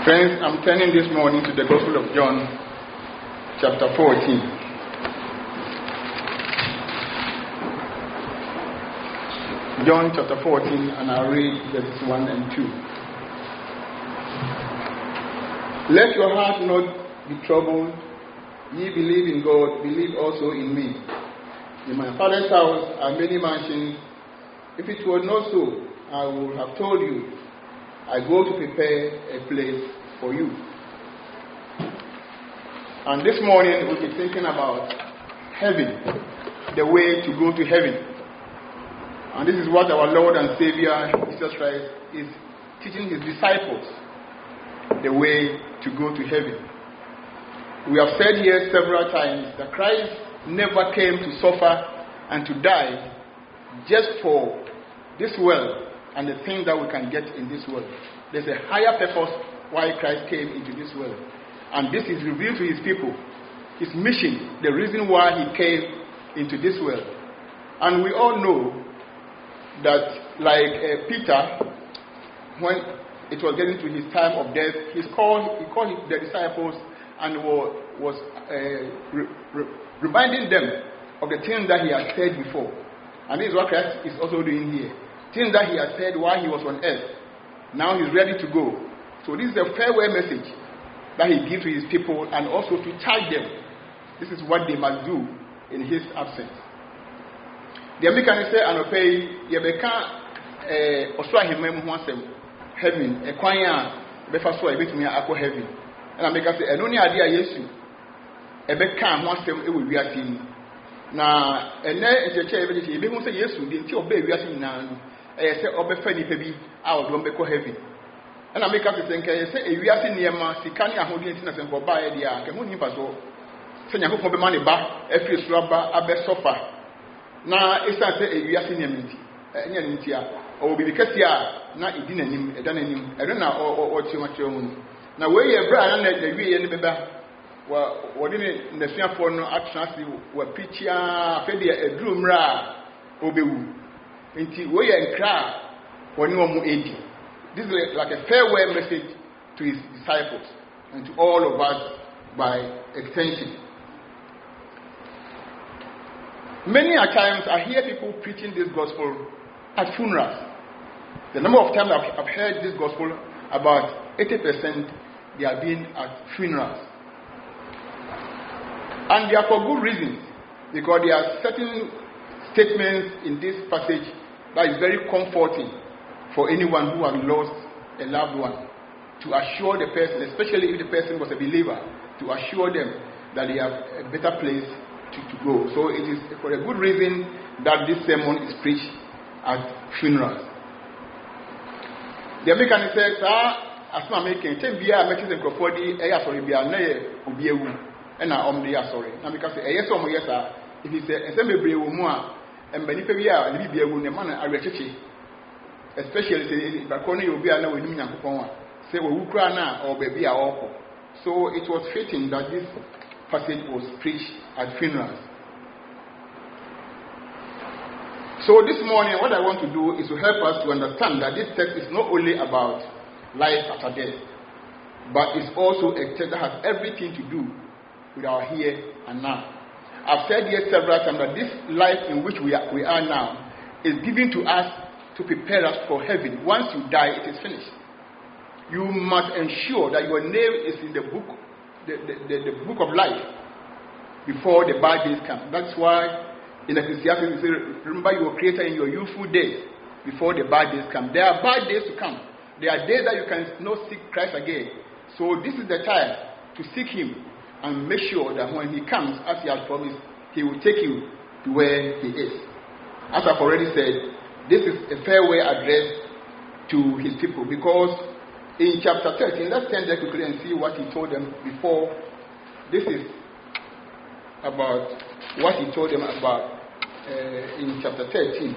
Friends, I'm turning this morning to the Gospel of John, chapter 14. John chapter 14, and I'll read verses 1 and 2. Let your heart not be troubled. Ye believe in God, believe also in me. In my Father's house are many mansions. If it were not so, I would have told you. I go to prepare a place for you. And this morning we'll be thinking about heaven, the way to go to heaven. And this is what our Lord and Savior Jesus Christ is teaching his disciples, the way to go to heaven. We have said here several times that Christ never came to suffer and to die just for this world and the things that we can get in this world. There's a higher purpose why Christ came into this world. And this is revealed to his people. His mission, the reason why he came into this world. And we all know that, like Peter, when it was getting to his time of death, he called the disciples and was reminding them of the things that he had said before. And this is what Christ is also doing here. Things that he had said while he was on earth. Now he's ready to go. So this is a farewell message that he gives to his people, and also to charge them. This is what they must do in his absence. The Americans say, "Anope, yebeka oswahimem ho asem heaven, ekwanya befa so ebetumi akọ heaven." And America say, "Eno ni ade a Yesu ebeka ho asem ewo wiase ni." Na ene echeche ebeje ebehu say Yesu de nti oba wiase nyina no. Say obefa nipa bi a odom beko heaven. And America say nka say ewiase niema sika ne ahodi nti na se nko ba ye dia ke hu nipa so se nyakopon be ma ne ba afiri soro ba abesofa na isa say ewiase niema nti enya nti a o bibi kase a na edi nanim eda nanim eno na o chiwache hu na we ye bra na wie ye ne beba wodi ne nasuafo no atransi wa pichia afede edurumra obewu nti we ye nkra woni omu edi. This is like a farewell message to his disciples and to all of us by extension. Many a times I hear people preaching this gospel at funerals. The number of times I've heard this gospel, about 80% they are being at funerals. And they are for good reasons, because there are certain statements in this passage that is very comforting for anyone who has lost a loved one, to assure the person, especially if the person was a believer, to assure them that they have a better place to go. So it is for a good reason that this sermon is preached at funerals. The American says, as my making, 10 beer, making the Crawfordy, sorry, be a nay, Ubiewu, and I am the sorry. Now, because a yes or yes, if he said, assembly more, and Benifia, Libya, the man, I reach. Especially say Bakoni will be a no winning say Ukraina or baby are. So it was fitting that this passage was preached at funerals. So this morning what I want to do is to help us to understand that this text is not only about life after death, but it's also a text that has everything to do with our here and now. I've said here several times that this life in which we are now is given to us to prepare us for heaven. Once you die, it is finished. You must ensure that your name is in the book, the book of life, before the bad days come. That's why in Ecclesiastes it says, remember your Creator in your youthful days, before the bad days come. There are bad days to come. There are days that you can not seek Christ again. So this is the time to seek Him and make sure that when He comes, as He has promised, He will take you to where He is. As I've already said, this is a farewell address to his people, because in chapter 13, let's turn there quickly and see what he told them before. This is about what he told them about in chapter 13.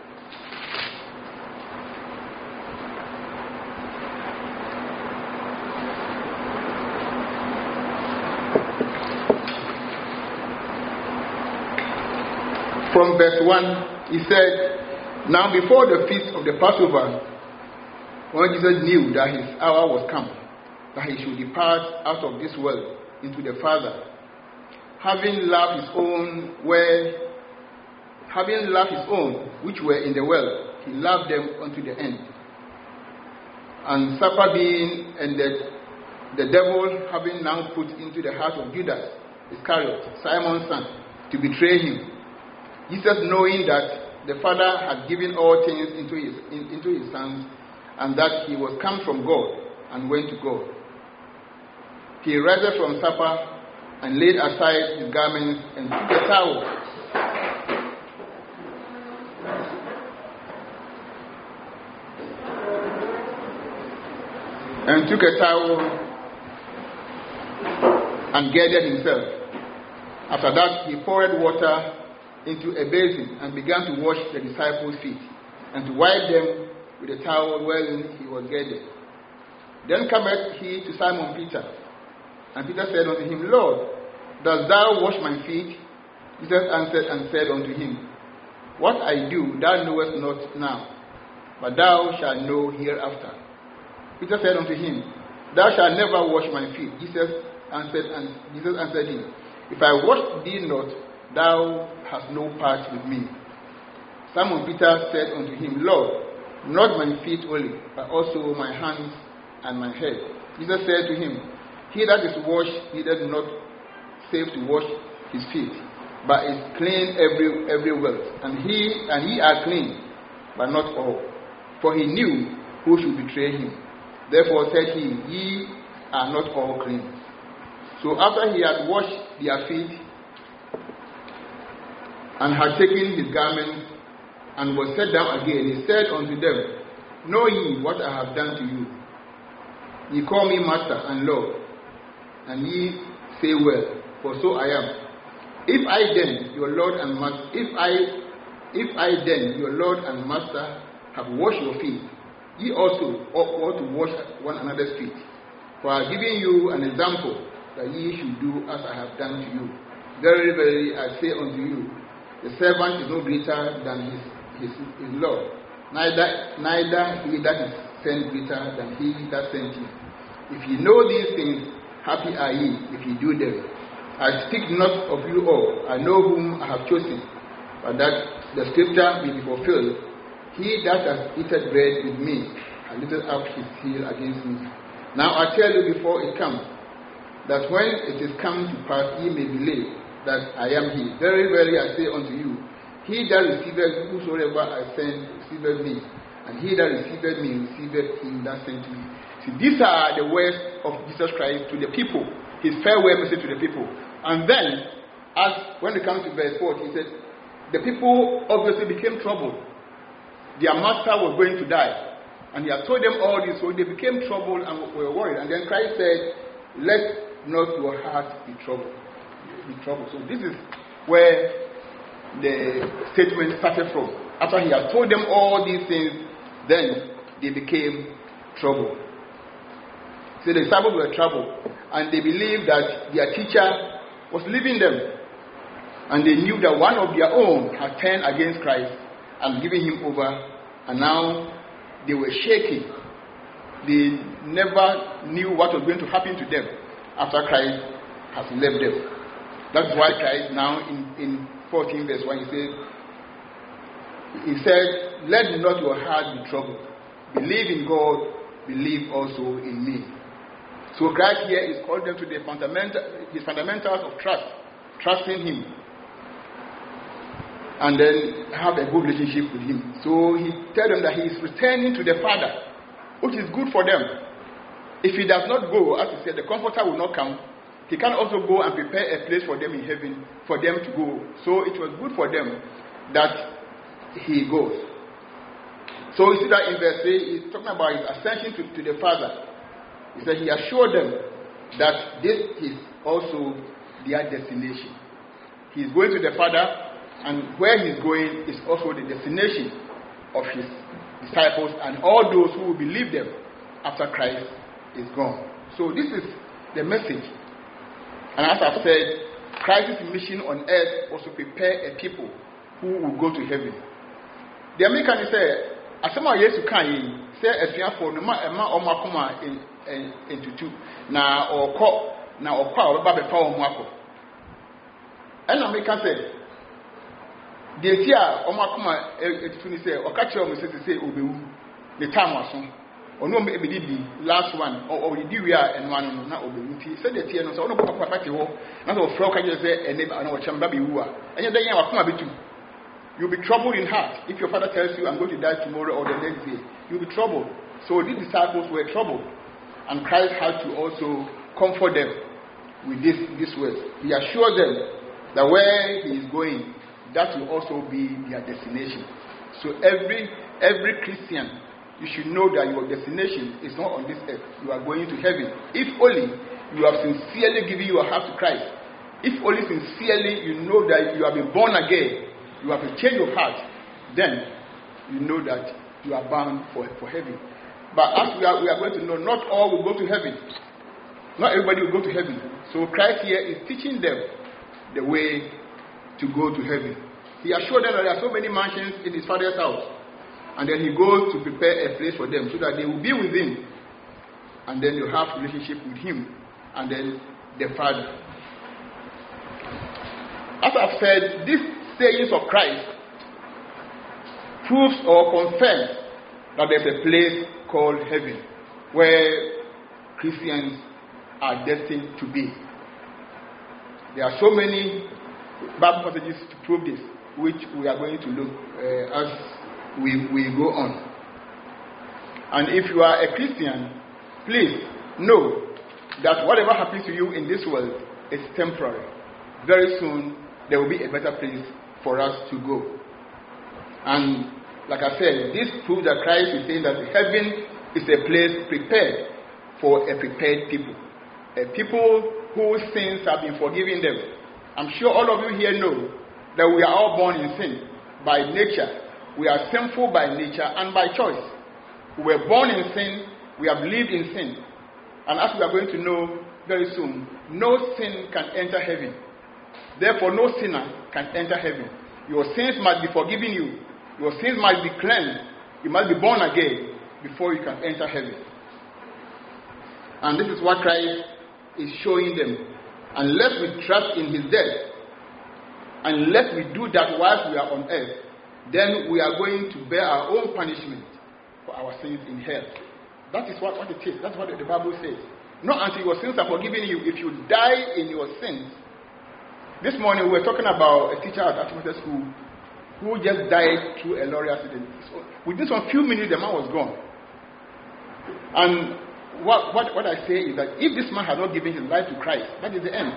From verse 1, he said, "Now before the feast of the Passover, when Jesus knew that his hour was come, that he should depart out of this world into the Father, having loved his own which were in the world, he loved them unto the end. And supper being ended, the devil having now put into the heart of Judas Iscariot, Simon's son, to betray him, Jesus, knowing that the Father had given all things into his hands, and that he was come from God and went to God, he rose from supper and laid aside his garments and took a towel. And girded himself. After that, he poured water into a basin and began to wash the disciples' feet and to wipe them with the towel wherein he was girded. Then cometh he to Simon Peter, and Peter said unto him, Lord, dost thou wash my feet? Jesus answered and said unto him, What I do thou knowest not now, but thou shalt know hereafter. Peter said unto him, Thou shalt never wash my feet. Jesus answered him, If I wash thee not, thou hast no part with me. Simon Peter said unto him, Lord, not my feet only, but also my hands and my head. Jesus said to him, He that is washed needeth not save to wash his feet, but is clean everywhere. And ye are clean, but not all. For he knew who should betray him. Therefore said he, Ye are not all clean. So after he had washed their feet, and had taken his garments, and was set down again, he said unto them, Know ye what I have done to you? Ye call me Master and Lord, and ye say, Well, for so I am. If I then, your Lord and Master, have washed your feet, ye also ought to wash one another's feet. For I have given you an example, that ye should do as I have done to you. Verily, verily, I say unto you, the servant is no greater than his Lord, neither he that is sent greater than he that sent him. If ye know these things, happy are ye if ye do them. I speak not of you all, I know whom I have chosen, but that the scripture may be fulfilled. He that has eaten bread with me and lifted up his heel against me. Now I tell you before it comes, that when it is come to pass, ye may believe that I am he. Very verily I say unto you, he that receiveth whosoever I send receiveth me, and he that receiveth me receiveth him that sent me. See, these are the words of Jesus Christ to the people, his farewell message to the people. And then, when it comes to verse 4, he said, the people obviously became troubled. Their master was going to die. And he had told them all this, so they became troubled and were worried. And then Christ said, Let not your heart be troubled. So this is where the statement started from. After he had told them all these things, then they became troubled. So the disciples were troubled, and they believed that their teacher was leaving them. And they knew that one of their own had turned against Christ and given him over, and now they were shaking. They never knew what was going to happen to them after Christ has left them. That's why Christ now in 14 verse 1 he said, Let not your heart be troubled. Believe in God, believe also in me. So Christ here is calling them to the fundamentals of trust, trusting him, and then have a good relationship with him. So he tells them that he is returning to the Father, which is good for them. If he does not go, as he said, the Comforter will not come. He can also go and prepare a place for them in heaven, for them to go. So it was good for them that he goes. So you see that in verse 3, he's talking about his ascension to the Father. He said he assured them that this is also their destination. He is going to the Father, and where he is going is also the destination of his disciples and all those who will believe them after Christ is gone. So this is the message. And as I've said, Christ's mission on earth was to prepare a people who will go to heaven. The American say, "Asema Yesu kan yi say afiafo no ma omakoma into two. Now or call now or call Baba Power Mwako. And I make say the year Omakuma Etuni say or catch your message say Obewu the time was on. Or no maybe the last one or the DWR and one not Obewu. Said the Tiano, so no Papa Party war, not of Frog can just say and never know Chambabi Wua. And you're there, I'll come a bit too. You'll be troubled in heart. If your father tells you, I'm going to die tomorrow or the next day, you'll be troubled. So these disciples were troubled. And Christ had to also comfort them with this words. He assured them that where he is going, that will also be their destination. So every Christian, you should know that your destination is not on this earth. You are going to heaven. If only you have sincerely given your heart to Christ. If only sincerely you know that you have been born again, you have a change of heart, then you know that you are bound for heaven. But as we are going to know, not all will go to heaven. Not everybody will go to heaven. So Christ here is teaching them the way to go to heaven. He assured them that there are so many mansions in his Father's house. And then he goes to prepare a place for them so that they will be with him. And then you have a relationship with him and then the Father. As I've said, this sayings of Christ proves or confirms that there's a place called heaven where Christians are destined to be. There are so many Bible passages to prove this, which we are going to look as we go on. And if you are a Christian, please know that whatever happens to you in this world is temporary. Very soon there will be a better place for us to go. And like I said, this proves that Christ is saying that heaven is a place prepared for a prepared people. A people whose sins have been forgiven them. I'm sure all of you here know that we are all born in sin by nature. We are sinful by nature and by choice. We were born in sin. We have lived in sin. And as we are going to know very soon, no sin can enter heaven. Therefore, no sinner can enter heaven. Your sins must be forgiven you. Your sins must be cleansed. You must be born again before you can enter heaven. And this is what Christ is showing them. Unless we trust in his death, unless we do that whilst we are on earth, then we are going to bear our own punishment for our sins in hell. That is what it is. That's what the Bible says. Not until your sins are forgiven you. If you die in your sins. This morning we were talking about a teacher at Archimate School who just died through a lorry accident. So within some few minutes the man was gone. And what I say is that if this man had not given his life to Christ, that is the end.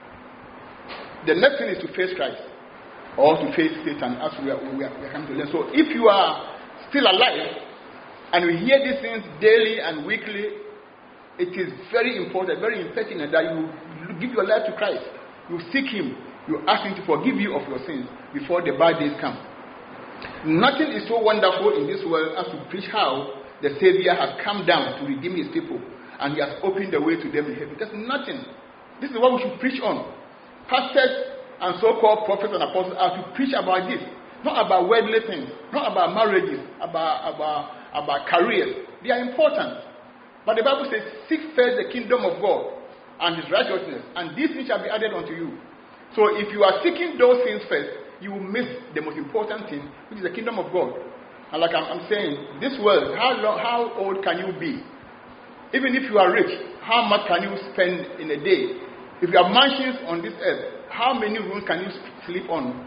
The next thing is to face Christ or to face Satan, as we are coming to learn. So if you are still alive and you hear these things daily and weekly, it is very important, very imperative that you give your life to Christ. You seek him. You ask him to forgive you of your sins before the bad days come. Nothing is so wonderful in this world as to preach how the Savior has come down to redeem his people and he has opened the way to them in heaven. There's nothing. This is what we should preach on. Pastors and so-called prophets and apostles are to preach about this. Not about worldly things. Not about marriages. About careers. They are important. But the Bible says, seek first the kingdom of God and his righteousness, and these things shall be added unto you. So if you are seeking those things first, you will miss the most important thing, which is the kingdom of God. And like I'm saying, this world, how old can you be? Even if you are rich, how much can you spend in a day? If you have mansions on this earth, how many rooms can you sleep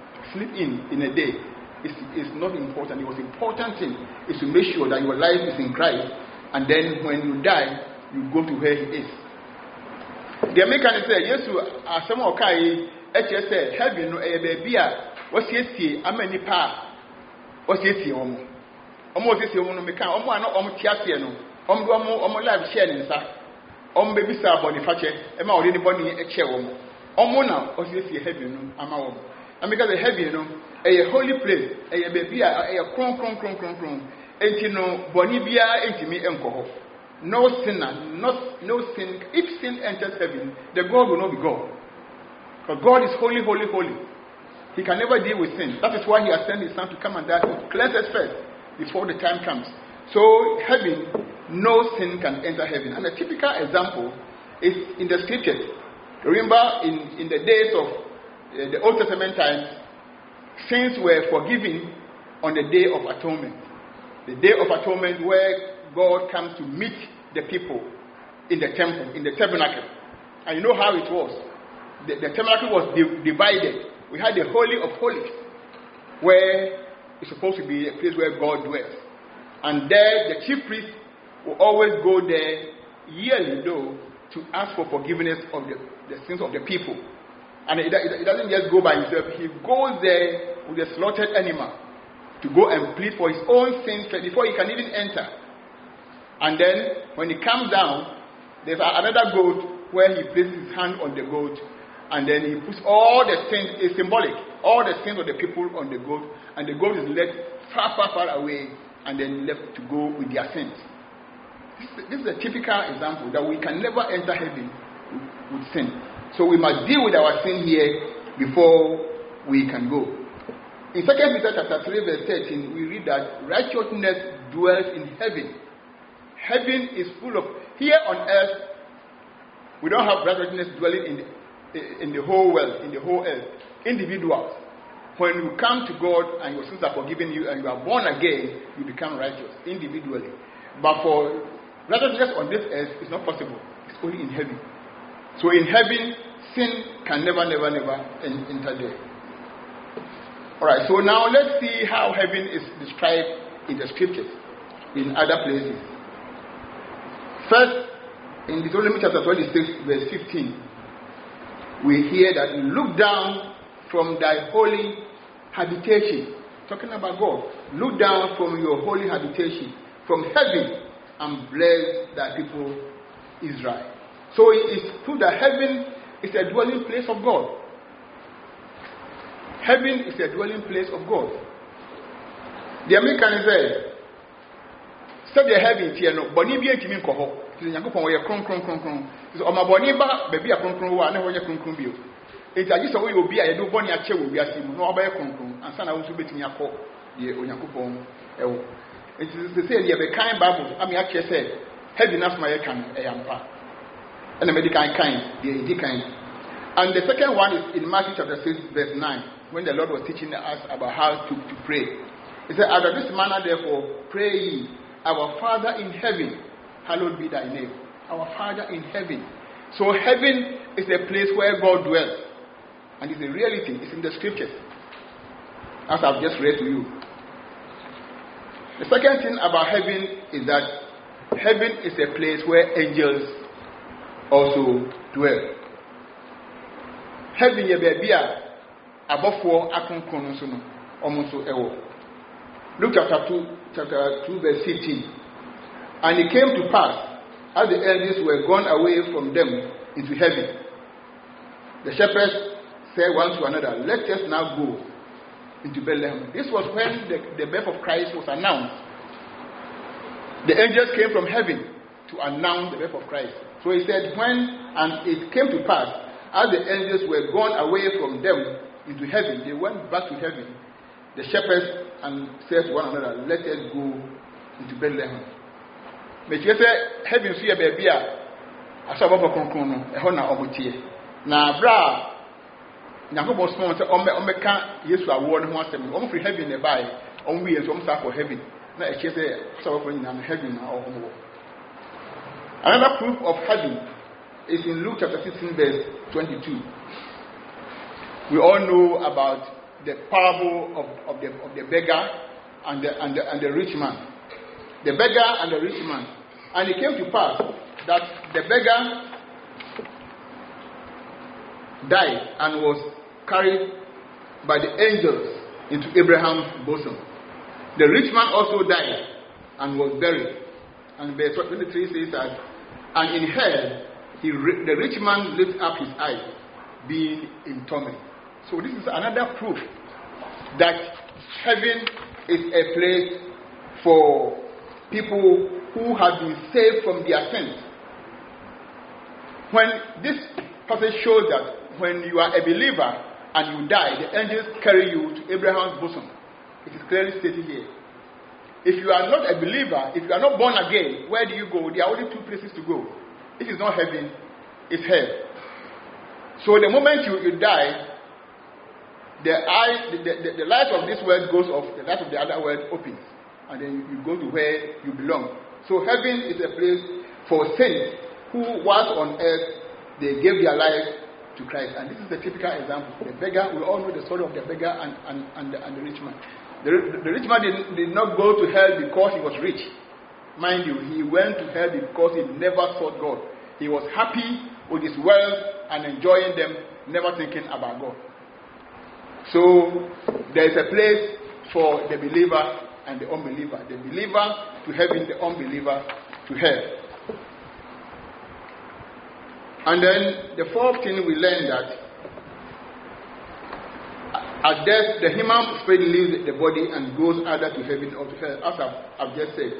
in a day? It's not important. The most important thing is to make sure that your life is in Christ, and then when you die, you go to where he is. The American say, yes, some okay, HSA, heaven, a baby, what's yes, I'm any pa, what's yes, almost this woman, Tiasiano, live sharing, baby, sir, Boniface, am I already born in a chair? Omona, or yes, heaven, I'm out. And because the heaven, a holy place, a baby, a cron, and you know, Bonibia, and me, alcohol. No sinner, no sin. If sin enters heaven, the God will not be God. Because God is holy, holy, holy. He can never deal with sin. That is why he has sent his son to come and die to cleanse us first before the time comes. So heaven, no sin can enter heaven. And a typical example is in the scriptures. Remember, in the days of the Old Testament times, sins were forgiven on the Day of Atonement. The Day of Atonement where God comes to meet the people in the temple, in the tabernacle. And you know how it was. The tabernacle was divided. We had the Holy of Holies, where it's supposed to be a place where God dwells. And there, the chief priest will always go there yearly, though, to ask for forgiveness of the sins of the people. And it doesn't just go by himself. He goes there with a slaughtered animal to go and plead for his own sins before he can even enter. And then, when he comes down, there's another goat where he places his hand on the goat, and then he puts all the sins, it's symbolic, all the sins of the people on the goat, and the goat is led far, far, far away, and then left to go with their sins. This is a typical example that we can never enter heaven with sin. So we must deal with our sin here before we can go. In 2 Peter chapter 3 verse 13, we read that righteousness dwells in heaven. Heaven is full of, here on earth, we don't have righteousness dwelling in the whole world, in the whole earth. Individuals. When you come to God and your sins are forgiven you and you are born again, you become righteous individually. But for righteousness on this earth, it's not possible. It's only in heaven. So in heaven, sin can never enter there. Alright, so now let's see how heaven is described in the scriptures, in other places. First, in Deuteronomy chapter 26, verse 15, we hear that you look down from thy holy habitation. Talking about God. Look down from your holy habitation, from heaven, and bless thy people Israel. So it is true that heaven is a dwelling place of God. Heaven is a dwelling place of God. The American said the heaven here no, but if you ain't in Koho, it's in Yankupon where kron. So on my boniba, baby a kron, one never your kron bill. It's just a way will be a do bonny a chair will be a sim, no about kron, and son I want to bet in your court, the Yankupon. It is the same, you have a kind Bible. I mean, actually said, heaven as my can a yampa. And the medical kind, the kind. And the second one is in Matthew chapter 6, verse 9, when the Lord was teaching us about how to pray. He said, out of this manner, therefore, pray ye, our Father in heaven, hallowed be thy name. Our Father in heaven. So heaven is a place where God dwells. And it's a reality. It's in the scriptures. As I've just read to you. The second thing about heaven is that heaven is a place where angels also dwell. Heaven ye baby above for akonkron so no omonso ewo. Luke chapter 2 verse 15. And it came to pass, as the elders were gone away from them into heaven, the shepherds said one to another, let us now go into Bethlehem. This was when the birth of Christ was announced. The angels came from heaven to announce the birth of Christ. So he said, and it came to pass, as the angels were gone away from them into heaven, they went back to heaven, the shepherds, and said to one another, let us go into Bethlehem. But you say, heaven see a baby, I saw Baba Concrono, a honor of a now, bra. Now, most small say, Omeka, yes, I warn once them, on free heaven nearby, on we as on for heaven. Now, she say, so in heaven or more. Another proof of heaven is in Luke chapter 16, verse 22. We all know about the parable of the beggar and the rich man. The beggar and the rich man. And it came to pass that the beggar died and was carried by the angels into Abraham's bosom. The rich man also died and was buried. And verse 23 says that, and in hell, the rich man lifted up his eyes, being in torment. So this is another proof that heaven is a place for people who have been saved from their sins. When this passage shows that when you are a believer and you die, the angels carry you to Abraham's bosom. It is clearly stated here. if you are not a believer, if you are not born again, where do you go? There are only two places to go. It is not heaven, it's hell. So the moment you die, the light of this world goes off, the light of the other world opens, and then you go to where you belong. So heaven is a place for saints who, whilst on earth, they gave their life to Christ. And this is the typical example. The beggar, we all know the story of the beggar and the rich man. The rich man did not go to hell because he was rich. Mind you, he went to hell because he never sought God. He was happy with his wealth and enjoying them, never thinking about God. So there is a place for the believer and the unbeliever. The believer to heaven, the unbeliever to hell. And then the fourth thing we learn that at death, the human spirit leaves the body and goes either to heaven or to hell, as I've just said.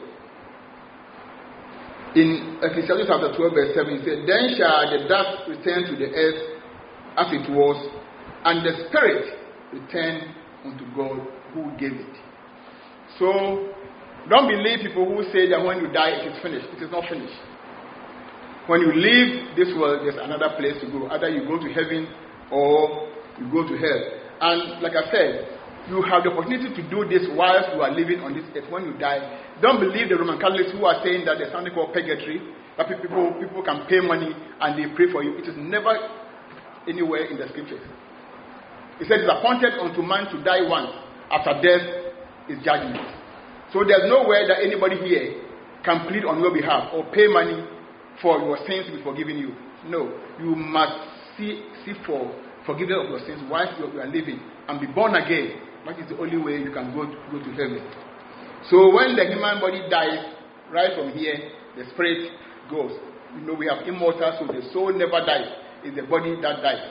In Ecclesiastes chapter 12, verse 7, it says, "Then shall the dust return to the earth as it was, and the spirit return unto God who gave it." So, don't believe people who say that when you die, it is finished. It is not finished. When you leave this world, there's another place to go. Either you go to heaven or you go to hell. And like I said, you have the opportunity to do this whilst you are living on this earth. When you die, don't believe the Roman Catholics who are saying that there's something called purgatory, that people can pay money and they pray for you. It is never anywhere in the scriptures. It says it's appointed unto man to die once. After death is judgment. So there's no way that anybody here can plead on your behalf or pay money for your sins to be forgiven you. No, you must seek for forgiveness of your sins whilst you are living and be born again. That is the only way you can go to heaven. So when the human body dies, right from here, the spirit goes. You know, we have immortal, so the soul never dies. It's the body that dies.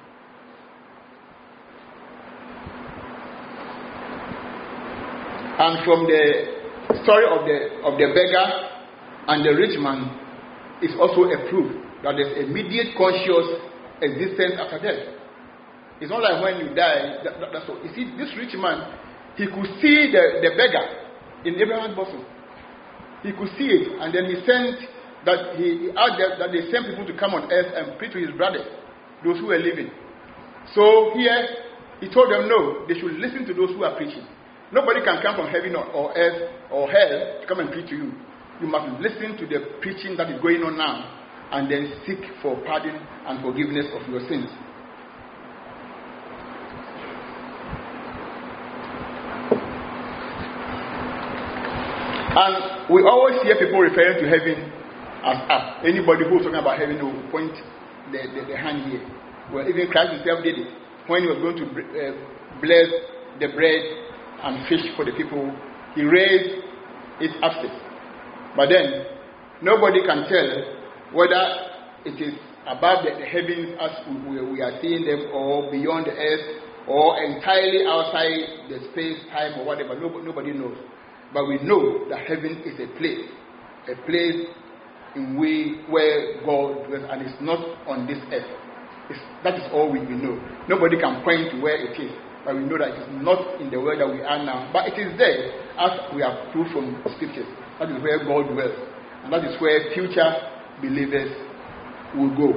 And from the story of the beggar and the rich man is also a proof that there's immediate conscious existence after death. It's not like when you die, that's all. You see, this rich man, he could see the beggar in Abraham's bosom. He could see it, and then he sent that he asked that they sent people to come on earth and preach to his brothers, those who were living. So here, he told them no, they should listen to those who are preaching. Nobody can come from heaven or earth or hell to come and preach to you. You must listen to the preaching that is going on now, and then seek for pardon and forgiveness of your sins. And we always hear people referring to heaven as up. Anybody who's talking about heaven will point the hand here. Well, even Christ himself did it. When he was going to bless the bread and fish for the people, he raised it upstairs. But then, nobody can tell whether it is above the heavens as we are seeing them, or beyond the earth, or entirely outside the space, time, or whatever. Nobody knows. But we know that heaven is a place in where God dwells, and it's not on this earth. That is all we know. Nobody can point to where it is, but we know that it is not in the world that we are now. But it is there, as we have proved from the scriptures. That is where God dwells, and that is where future believers will go.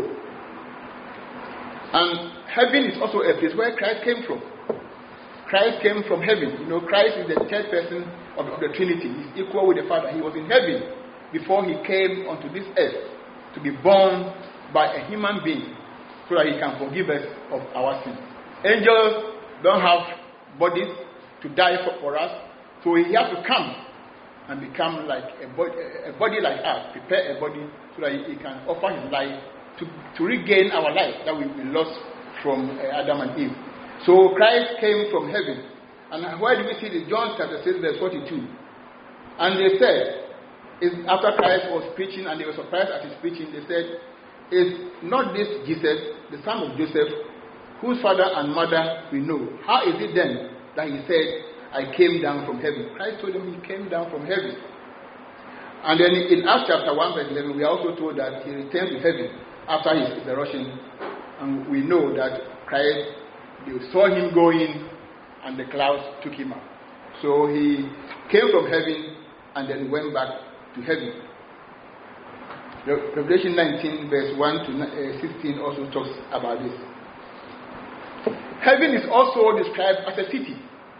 And heaven is also a place where Christ came from. Christ came from heaven. You know, Christ is the third person of the Trinity. He's equal with the Father. He was in heaven before he came onto this earth to be born by a human being so that he can forgive us of our sins. Angels don't have bodies to die for us, so he has to come and become like a body like us, prepare a body so that he can offer his life to regain our life that we lost from Adam and Eve. So Christ came from heaven. And where do we see this? John chapter 6, verse 42. And they said, after Christ was preaching, and they were surprised at his preaching, they said, "Is not this Jesus, the son of Joseph, whose father and mother we know? How is it then that he said, I came down from heaven?" Christ told them he came down from heaven. And then in Acts chapter 1, verse 11, we are also told that he returned to heaven after his resurrection. And we know that Christ, they saw him going, and the clouds took him up. So he came from heaven and then went back to heaven. Revelation 19 verse 1 to 16 also talks about this. Heaven is also described as a city.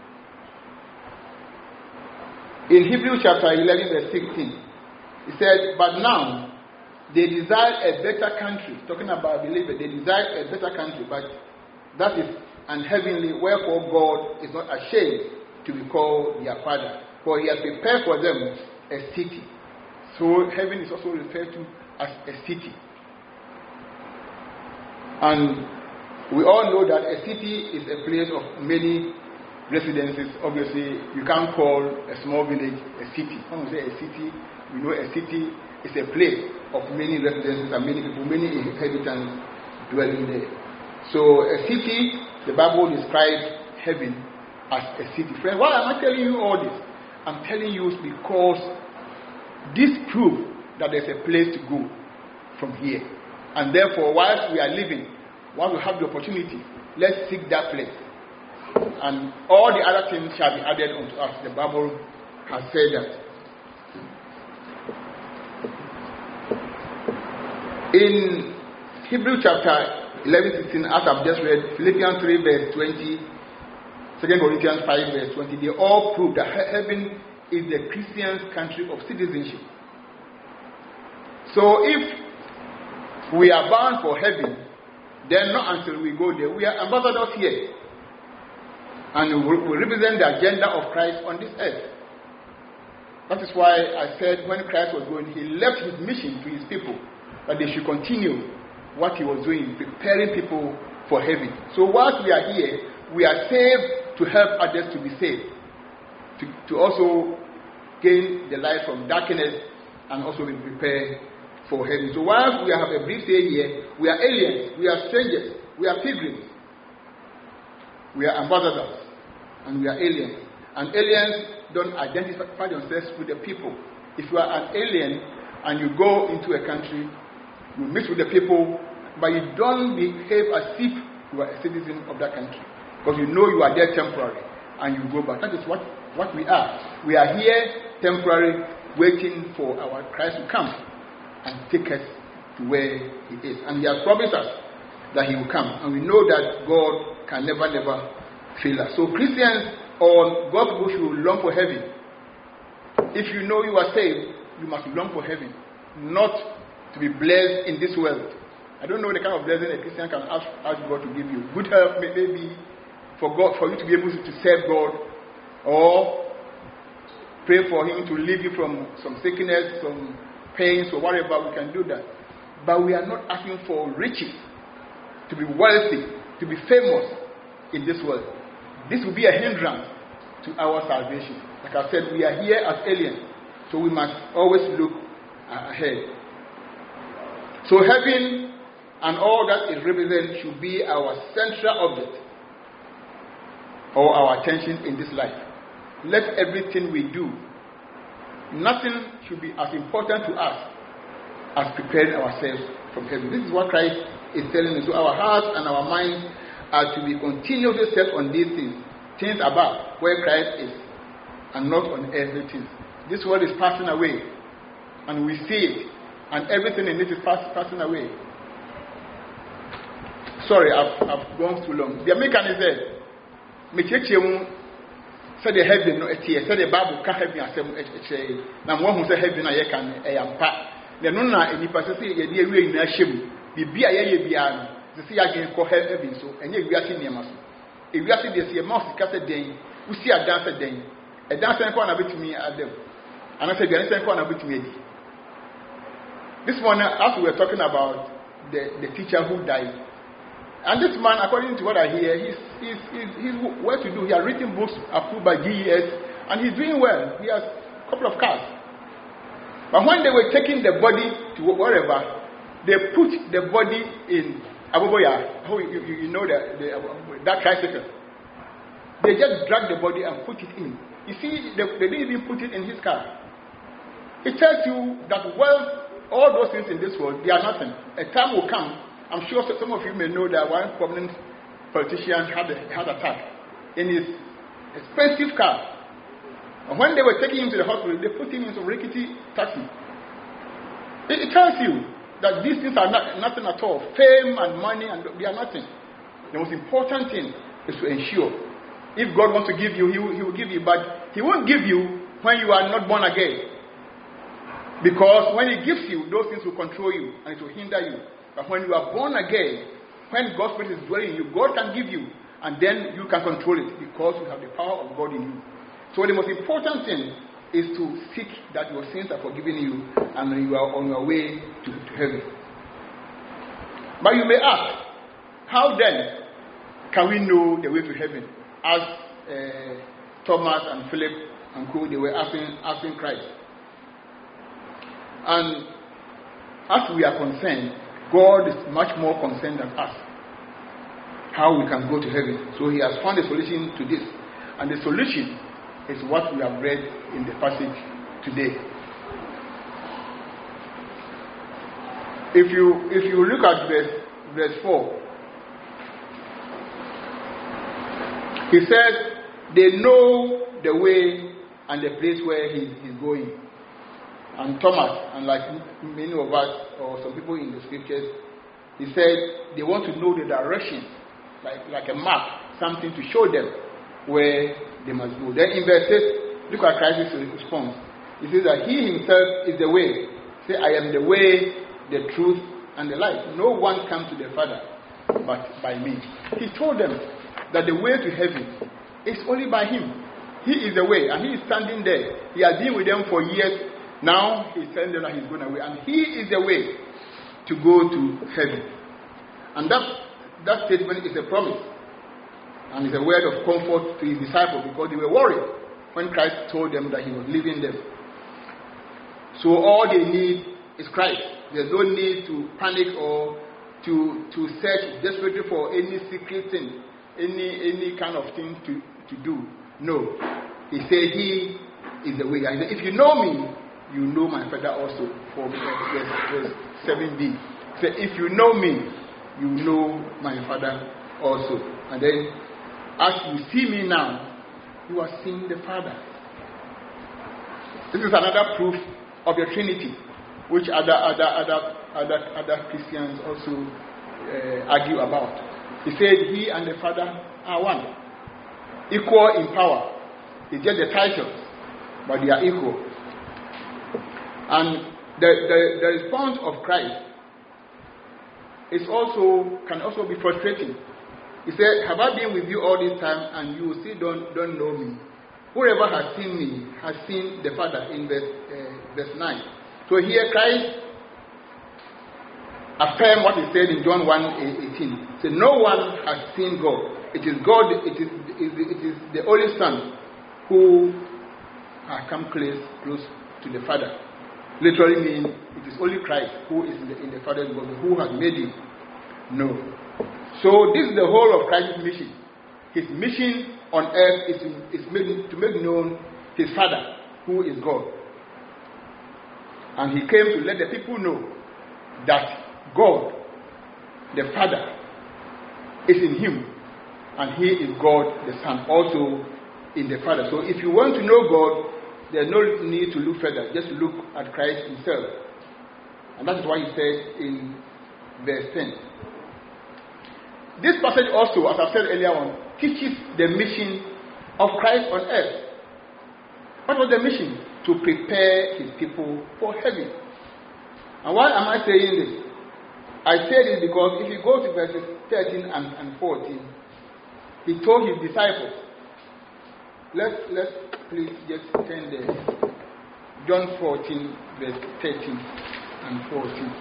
In Hebrews chapter 11 verse 16, it said, but now they desire a better country. Talking about believers, they desire a better country, but that is an heavenly, wherefore God is not ashamed to be called their Father, for he has prepared for them a city. So heaven is also referred to as a city. And we all know that a city is a place of many residences. Obviously, you can't call a small village a city. When we say a city, we know a city is a place of many residences and many people, many inhabitants dwelling there. So a city, the Bible describes heaven as a city. Friend, why am I telling you all this? I'm telling you because this proves that there's a place to go from here. And therefore, whilst we are living, once we have the opportunity, let's seek that place. And all the other things shall be added unto us. The Bible has said that. In Hebrews chapter 11:16, as I've just read, Philippians 3 verse 20, 2 Corinthians 5 verse 20, they all prove that heaven is the Christian's country of citizenship. So if we are bound for heaven, then not until we go there. We are ambassadors here. And we represent the agenda of Christ on this earth. That is why I said when Christ was going, he left his mission to his people, that they should continue what he was doing, preparing people for heaven. So whilst we are here, we are saved to help others to be saved, to also gain the light from darkness and also be prepared for heaven. So whilst we have a brief stay here, we are aliens, we are strangers, we are pilgrims, we are ambassadors, and we are aliens. And aliens don't identify themselves with the people. If you are an alien and you go into a country, you mix with the people, but you don't behave as if you are a citizen of that country, because you know you are there temporary and you go back. That is what we are. We are here temporary, waiting for our Christ to come and take us to where he is. And he has promised us that he will come. And we know that God can never fail us. So Christians or God's people should long for heaven. If you know you are saved, you must long for heaven, not to be blessed in this world. I don't know the kind of blessing a Christian can ask God to give you. Good health, maybe for you to be able to serve God, or pray for him to leave you from some sickness, some pains, or whatever. We can do that. But we are not asking for riches, to be wealthy, to be famous in this world. This will be a hindrance to our salvation. Like I said, we are here as aliens, so we must always look ahead. So heaven and all that it represents should be our central object or our attention in this life. Let everything we do, nothing should be as important to us as preparing ourselves from heaven. This is what Christ is telling us. So our hearts and our minds are to be continuously set on these things above, where Christ is, and not on earthly things. This world is passing away, and we see it, and everything in it is passing away. Sorry, I've gone too long. The American is there. Said the heaven no etie, said the Bible can heaven asem eche. Na mo hu say heaven aye kan e yampa. The no na enipa say ye de awie nyina hyem. Bibia ye bia no. Say ya gen ko heaven so enye wiase niam so. E wiase de se mouse ka say den. Usi adan say den. E dan say ko na betumi adem. And I said the say ko na betumi edi. This morning, as we were talking about the teacher who died, and this man, according to what I hear, he's well to do. He has written books approved by GES, and he's doing well. He has a couple of cars. But when they were taking the body to wherever, they put the body in Aboboya. Oh, you know that tricycle. They just dragged the body and put it in. You see, they didn't even put it in his car. It tells you that wealth, all those things in this world, they are nothing. A time will come. I'm sure some of you may know that one prominent politician had attack in his expensive car. And when they were taking him to the hospital, they put him in some rickety taxi. It tells you that these things are nothing at all. Fame and money, and they are nothing. The most important thing is to ensure, if God wants to give you, He will give you. But He won't give you when you are not born again. Because when He gives you, those things will control you and it will hinder you. But when you are born again, when God's Spirit is dwelling in you, God can give you, and then you can control it because you have the power of God in you. So the most important thing is to seek that your sins are forgiven you and you are on your way to heaven. But you may ask, how then can we know the way to heaven? As Thomas and Philip and Co, they were asking Christ. And as we are concerned, God is much more concerned than us, how we can go to heaven. So He has found a solution to this. And the solution is what we have read in the passage today. If you look at verse 4, He said, they know the way and the place where He's going. And Thomas, and like many of us or some people in the scriptures, he said they want to know the direction, like a map, something to show them where they must go. Then in verse 6, look at Christ's response. He says that He Himself is the way. Say, I am the way, the truth, and the life. No one comes to the Father but by me. He told them that the way to heaven is only by Him. He is the way, and He is standing there. He has been with them for years. Now He's telling them that He's going away, and He is the way to go to heaven. And that statement is a promise, and it's a word of comfort to His disciples, because they were worried when Christ told them that He was leaving them. So all they need is Christ. There's no need to panic or to search desperately for any secret thing, any kind of thing to do. No. He said He is the way. And he said, if you know me, you know my Father also. For verse 7b. He said, if you know me, you know my Father also. And then, as you see me now, you are seeing the Father. This is another proof of the Trinity, which other Christians also argue about. He said He and the Father are one, equal in power. It's just the titles, but they are equal. And the response of Christ can also be frustrating. He said, have I been with you all this time and you still don't know me? Whoever has seen me has seen the Father, in verse 9. So here Christ affirmed what He said in John 1:18. He said, no one has seen God. It is God, it is the only Son who has come close to the Father. Literally means it is only Christ who is in the Father's body, who has made Him known. So this is the whole of Christ's mission. His mission on earth is to make known His Father, who is God. And He came to let the people know that God, the Father, is in Him, and He is God, the Son, also in the Father. So if you want to know God, there's no need to look further. Just look at Christ Himself. And that is why He said in verse 10. This passage also, as I said earlier on, teaches the mission of Christ on earth. What was the mission? To prepare His people for heaven. And why am I saying this? I say this because if you go to verses 13 and 14, He told His disciples, let's please just turn there. John 14, verse 13 and 14.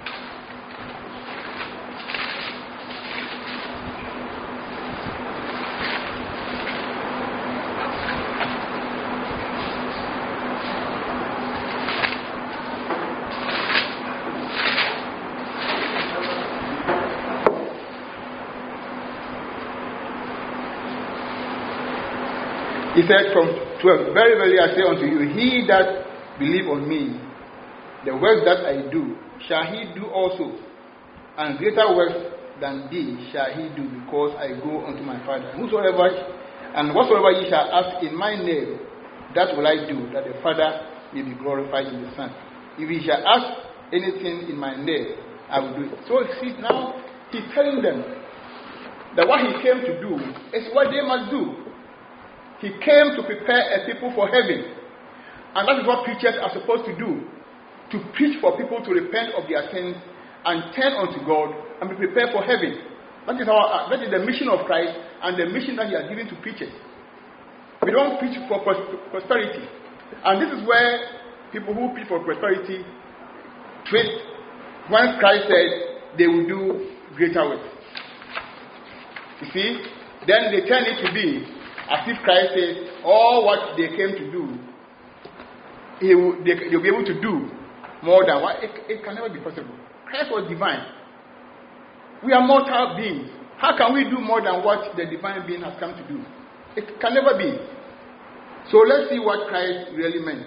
He said from 12, very verily I say unto you, he that believe on me, the works that I do, shall he do also, and greater works than these shall he do, because I go unto my Father. Whatsoever ye shall ask in my name, that will I do, that the Father may be glorified in the Son. If he shall ask anything in my name, I will do it. So see, now he's telling them that what he came to do is what they must do. He came to prepare a people for heaven. And that is what preachers are supposed to do. To preach for people to repent of their sins and turn unto God and be prepared for heaven. That is the mission of Christ and the mission that he has given to preachers. We don't preach for prosperity. And this is where people who preach for prosperity twist when Christ said they will do greater works. You see, then they turn it to be as if Christ says all what they came to do, they'll be able to do more than what it can never be possible. Christ was divine. We are mortal beings. How can we do more than what the divine being has come to do? It can never be. So let's see what Christ really meant.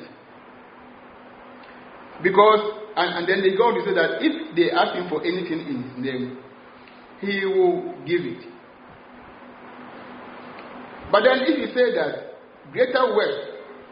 Because, and then the God will say that if they ask him for anything in his name, he will give it. But then if he say that greater works,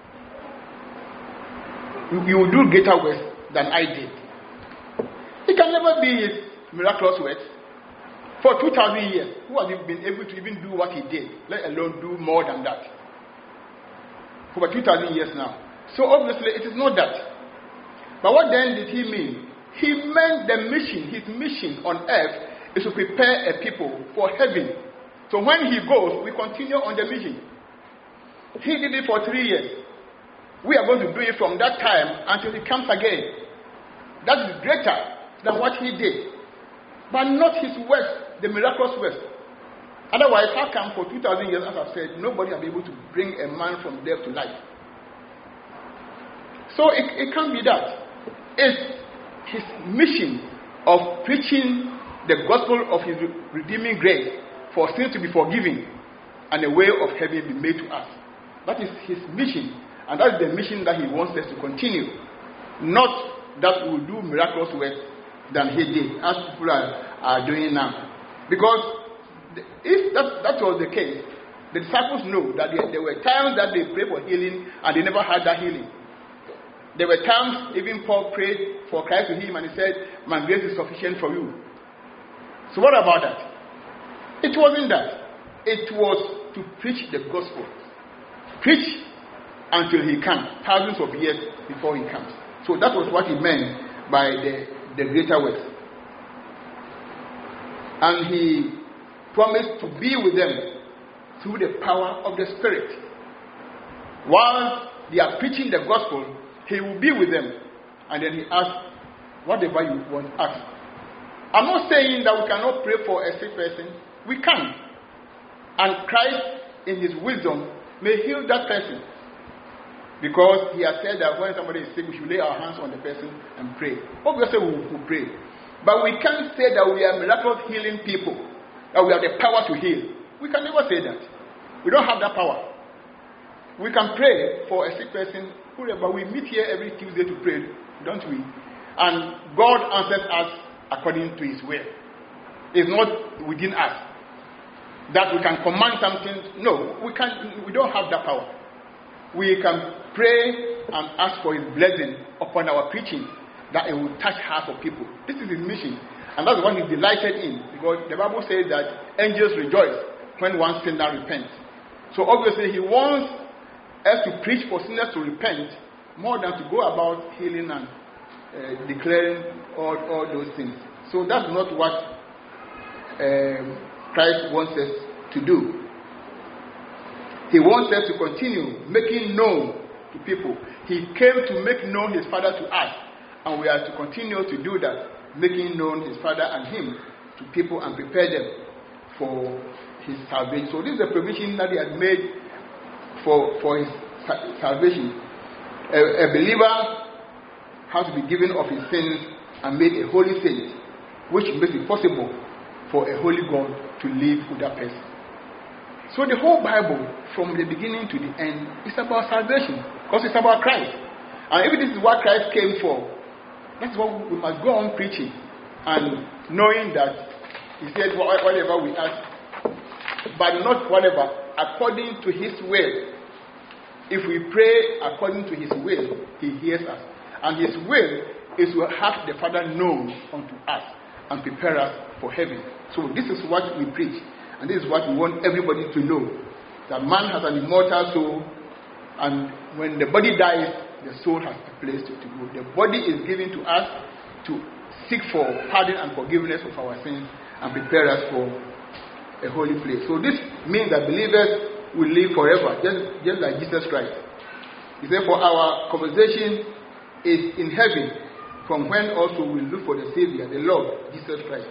you will do greater works than I did, it can never be his miraculous works. For 2,000 years, who has been able to even do what he did, let alone do more than that? For 2,000 years now. So obviously it is not that. But what then did he mean? He meant the mission, his mission on earth is to prepare a people for heaven. So when he goes, we continue on the mission. He did it for 3 years. We are going to do it from that time until he comes again. That is greater than what he did. But not his works, the miraculous works. Otherwise, how come for 2,000 years, as I've said, nobody will be able to bring a man from death to life? So it can't be that. It's his mission of preaching the gospel of his redeeming grace for sins to be forgiven and a way of heaven be made to us. That is his mission. And that is the mission that he wants us to continue. Not that we will do miraculous work than he did, as people are doing now. Because if that was the case, the disciples know that there were times that they prayed for healing and they never had that healing. There were times even Paul prayed for Christ to heal him and he said, my grace is sufficient for you. So what about that? It wasn't that. It was to preach the gospel. Preach until he comes, thousands of years before he comes. So that was what he meant by the greater works. And he promised to be with them through the power of the Spirit. While they are preaching the gospel, he will be with them. And then he asks, whatever you want, ask. I'm not saying that we cannot pray for a sick person. We can. And Christ, in his wisdom, may heal that person. Because he has said that when somebody is sick, we should lay our hands on the person and pray. Obviously, we will pray. But we can't say that we are miraculous healing people, that we have the power to heal. We can never say that. We don't have that power. We can pray for a sick person, but we meet here every Tuesday to pray, don't we? And God answers us according to his will. It's not within us that we can command something. No, we don't have that power. We can pray and ask for his blessing upon our preaching, that it will touch hearts of people. This is his mission. And that's what he's delighted in. Because the Bible says that angels rejoice when one sinner repents. So obviously he wants us to preach for sinners to repent more than to go about healing and declaring all those things. So that's not what Christ wants us to do. He wants us to continue making known to people. He came to make known his Father to us. And we are to continue to do that, making known his Father and him to people and prepare them for his salvation. So this is the provision that he has made for his salvation. A believer has to be given of his sins and made a holy saint, which makes it possible for a holy God to live with that person. So the whole Bible, from the beginning to the end, is about salvation, because it's about Christ. And if this is what Christ came for, that's what we must go on preaching, and knowing that he said whatever we ask, but not whatever, according to his will. If we pray according to his will, he hears us. And his will is to have the Father known unto us and prepare us for heaven. So this is what we preach. And this is what we want everybody to know. That man has an immortal soul, and when the body dies, the soul has a place to go. The body is given to us to seek for pardon and forgiveness of our sins and prepare us for a holy place. So this means that believers will live forever, just like Jesus Christ. He said, for our conversation is in heaven, from when also we look for the Savior, the Lord, Jesus Christ.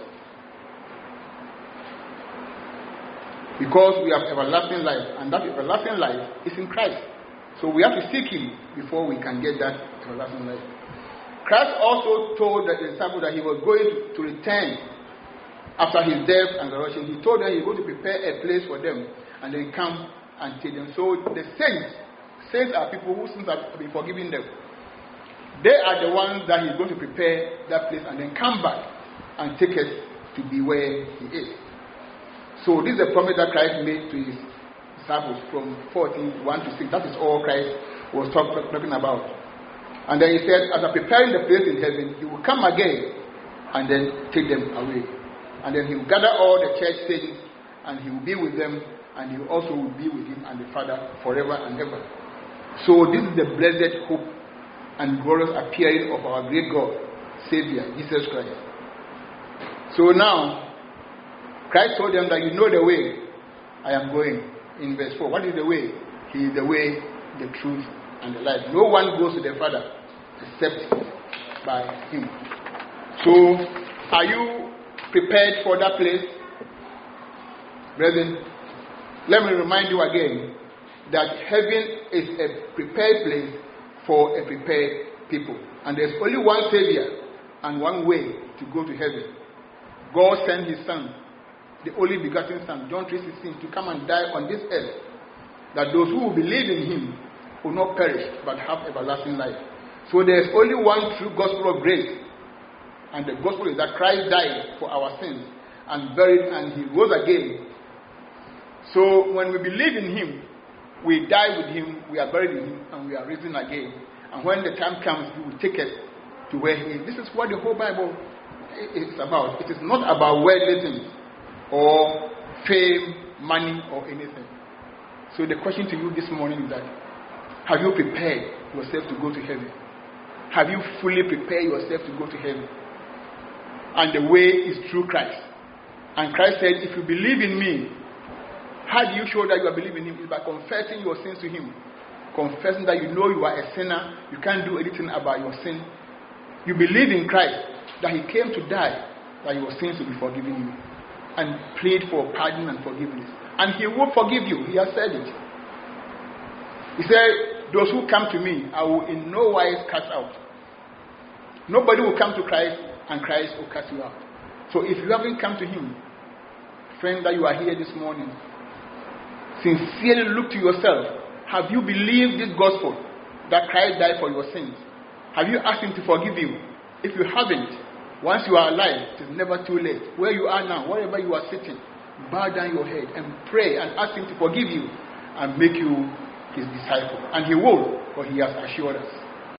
Because we have everlasting life, and that everlasting life is in Christ. So we have to seek him before we can get that everlasting life. Christ also told the disciples that he was going to return after his death and resurrection. He told them he was going to prepare a place for them and then come and take them. So the saints are people whose sins have been forgiven them. They are the ones that he's going to prepare that place and then come back and take us to be where he is. So this is a promise that Christ made to his disciples from 14:1 to 6. That is all Christ was talking about. And then he said, as I'm preparing the place in heaven, he will come again and then take them away. And then he will gather all the church saints and he will be with them, and he also will be with him and the Father forever and ever. So this is the blessed hope and glorious appearing of our great God, Savior, Jesus Christ. So now, Christ told them that you know the way I am going. In verse 4, what is the way? He is the way, the truth, and the life. No one goes to the Father except by him. So, are you prepared for that place? Brethren, let me remind you again that heaven is a prepared place for a prepared people. And there's only one Savior and one way to go to heaven. God sent his Son, the only begotten Son, John 3:16, to come and die on this earth, that those who will believe in him will not perish but have everlasting life. So there's only one true gospel of grace, and the gospel is that Christ died for our sins and buried, and he rose again. So when we believe in him, we die with him, we are buried with him, and we are risen again. And when the time comes, he will take us to where he is. This is what the whole Bible is about. It is not about worldly things or fame, money, or anything. So the question to you this morning is that, have you prepared yourself to go to heaven? Have you fully prepared yourself to go to heaven? And the way is through Christ. And Christ said, if you believe in me, how do you show that you are believing in him? It's by confessing your sins to him. Confessing that you know you are a sinner, you can't do anything about your sin. You believe in Christ, that he came to die, that your sins will be forgiven you. And plead for pardon and forgiveness. And he will forgive you. He has said it. He said, those who come to me, I will in no wise cast out. Nobody will come to Christ and Christ will cast you out. So if you haven't come to him, friend, that you are here this morning, sincerely look to yourself. Have you believed this gospel that Christ died for your sins? Have you asked him to forgive you? If you haven't, once you are alive, it is never too late. Where you are now, wherever you are sitting, bow down your head and pray and ask him to forgive you and make you his disciple. And he will, for he has assured us.